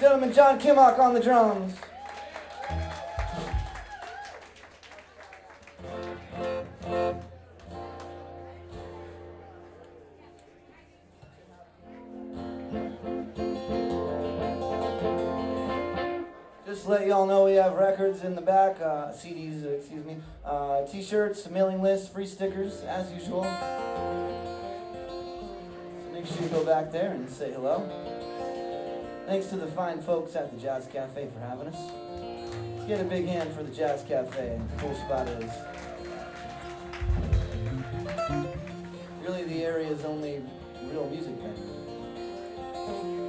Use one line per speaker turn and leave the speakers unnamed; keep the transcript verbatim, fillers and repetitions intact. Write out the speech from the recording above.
gentlemen, John Kimmock on the drums. Just to let y'all know, we have records in the back, uh, C Ds, excuse me, uh, t-shirts, mailing lists, free stickers, as usual. So make sure you go back there and say hello. Thanks to the fine folks at the Jazz Cafe for having us. Let's get a big hand for the Jazz Cafe and the cool spot it is. Really the area's only real music venue.